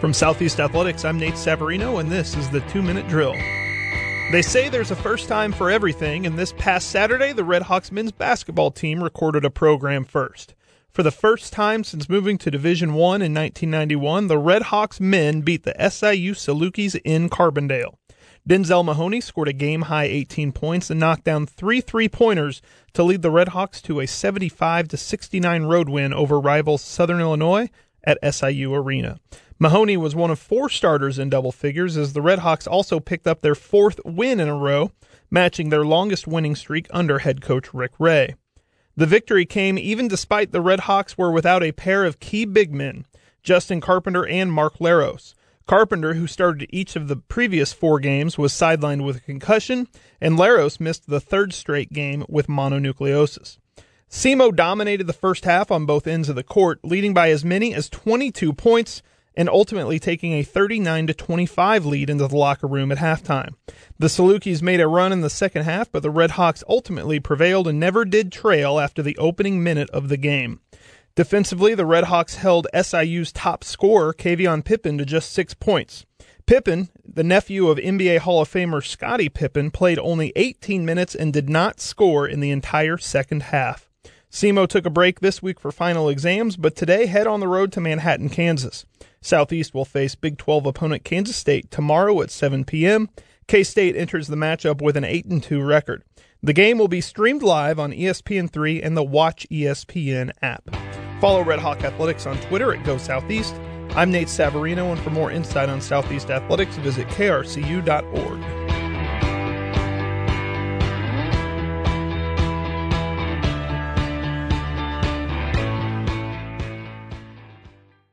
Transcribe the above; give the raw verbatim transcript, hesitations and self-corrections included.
From Southeast Athletics, I'm Nate Savarino, and this is the two-minute drill. They say there's a first time for everything, and this past Saturday, the Red Hawks men's basketball team recorded a program first. For the first time since moving to Division One in nineteen ninety-one, the Red Hawks men beat the S I U Salukis in Carbondale. Denzel Mahoney scored a game-high eighteen points and knocked down three three-pointers to lead the Red Hawks to a seventy-five to sixty-nine road win over rivals Southern Illinois at S I U Arena. Mahoney was one of four starters in double figures, as the Red Hawks also picked up their fourth win in a row, matching their longest winning streak under head coach Rick Ray. The victory came even despite the Red Hawks were without a pair of key big men, Justin Carpenter and Mark Laros. Carpenter, who started each of the previous four games, was sidelined with a concussion, and Laros missed the third straight game with mononucleosis. SEMO dominated the first half on both ends of the court, leading by as many as twenty-two points, and ultimately taking a thirty-nine to twenty-five lead into the locker room at halftime. The Salukis made a run in the second half, but the Red Hawks ultimately prevailed and never did trail after the opening minute of the game. Defensively, the Red Hawks held S I U's top scorer, Kavion Pippen, to just six points. Pippen, the nephew of N B A Hall of Famer Scottie Pippen, played only eighteen minutes and did not score in the entire second half. SEMO took a break this week for final exams, but today head on the road to Manhattan, Kansas. Southeast will face Big twelve opponent Kansas State tomorrow at seven p.m. K-State enters the matchup with an eight and two record. The game will be streamed live on E S P N three and the Watch E S P N app. Follow Red Hawk Athletics on Twitter at Go Southeast. I'm Nate Savarino, and for more insight on Southeast Athletics, visit K R C U dot org.